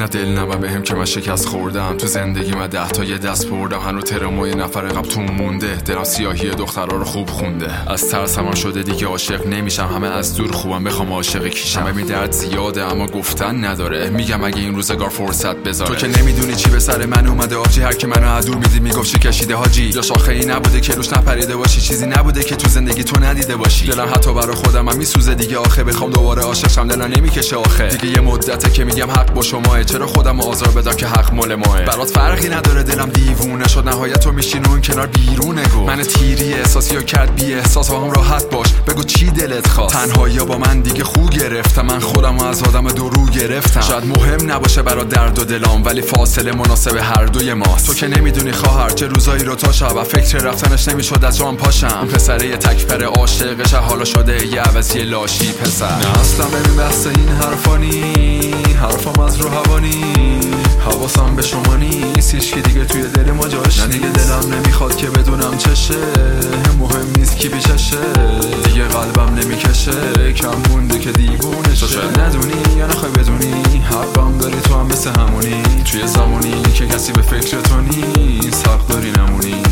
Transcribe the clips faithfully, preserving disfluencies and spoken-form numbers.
نه دل نبا بهم که من شکست خوردم تو زندگی من ده تا یه دست بردم هنو ترمو یه نفر قبل مونده دلم سیاهی دخترها رو خوب خونده از ترس همان شده دیگه عاشق نمیشم همه از دور خوبم بخوام عاشق کیشم همین درد زیاده اما گفتن نداره میگم اگه این روزگار فرصت بذاره تو که نمیدونی چی به سر من اومده آجی هر که منو عدو میدی میگفت چی کشیده حاجی یا شاخه ای نبوده که روش نپریده باشی چیزی نبوده که تو زندگی تو ندیده باشی دلم حتی برای خودم هم میسوزه دیگه آخه بخوام دوباره عاشق شم دلم نمیکشه آخه دیگه یه مدته که میگم حق با شماه چرا خودم آزار بدم که حق مال ماه برات فرقی نداره دلم دیوونه شد نهایت تو میشین اون کنار بیرونه گو من تیری احساسی و کرد بی احساس و هم راحت باش بگو چی دلت خواست تنهایی با من دیگه خو گرفتم من خودم و از آدم دو رو گرفتم شاید مهم نباشه برات درد و دلام ولی فاصله مناسب هر دوی ماست تو که نمیدونی خواهر چه روزایی رو تا شب و فکر رفتنش نمیشد از جام پاشم پسره یه تکفر عاشقش حالا شده یه عوضی لاشی پسر نه اصلا ببین بحث این حرفانی حرفام از رو هوانی حواسم به شما نیست هیچکی دیگه توی دل ما جاش نه دیگه دلم نمیخواد که بدونم چشه مهم نیست کی پیششه دیگه قلبم نمیکشه کم مونده که دیوونشه شاید ندونی یا نخوای بدونی حقم داری تو هم مثل همونی توی زمانی که کسی به فکر تو نیست حق داری نمونی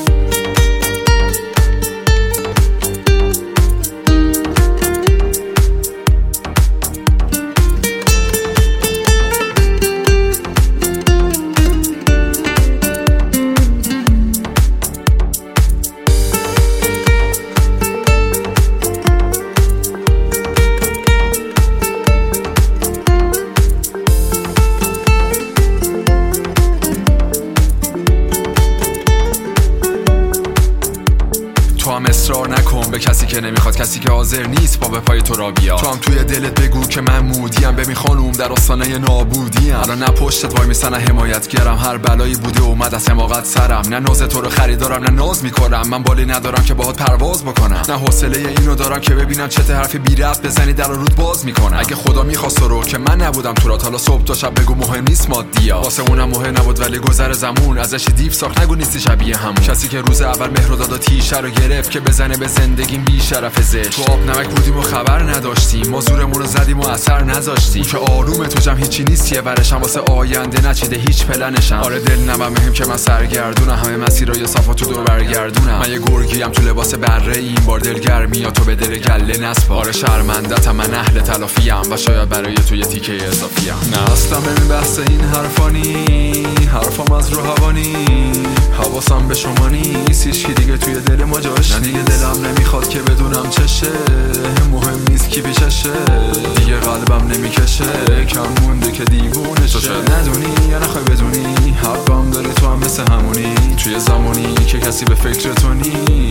تو هم اصرار نکن به کسی که نمیخواد کسی که حاضر نیست با به پای تو را بیاد تو هم توی دلت بگو که من مودیم ببین خانوم در آستانه نابودیم الان نه پشتت وای میسن نه حمایتگرم هر بلایی بوده اومد از حماقت سرم نه ناز تو رو خریدارم نه ناز میکنم من بالی ندارم که باهات پرواز بکنم نه حوصله اینو دارم که ببینم چه حرفی بی ربط بزنی در رود باز میکنم اگه خدا میخواست رو که من نبودم تو رات حالا صبح تا شب بگو مهم نیست مادیا واسه اونم مهم نبود ولی گذر زمون ازش دیو ساخت نگو نیستی شبیه همون کسی که روز اول مهر داد و تیشه رو گرفت که بزنه به زندگیم بی شرف زشت تو آب نمک بودیم و خبر نداشتیم ما زورمون رو زدیم و اثر نذاشتیم که آرومه تو جمع هیچی نیست یه ورشم واسه آینده نچیده هیچ پلنشم آره دل نبم مهم که من سرگردونم همه مسیرای صفا تو دور برگردونم من یه گرگیم تو لباس بره این بار دلگرمی یا تو به دل گله نسپار آره شرمندتم من اهل تلافیم و شاید برای تو یه تیکه اضافیم نه اصلا ببین بحث این حرفانی حرفام از رو هوانی حواسم به شما نیست هیچکی دیگه توی دل ما جاش نه دیگه دلم نمیخواد که بدونم چشه مهم نیست کی پیششه دیگه قلبم نمیکشه کم مونده که دیوونشه شاید ندونی یا نخوای بدونی حقم داری تو هم مثل همونی توی زمانی که کسی به فکر تو نیست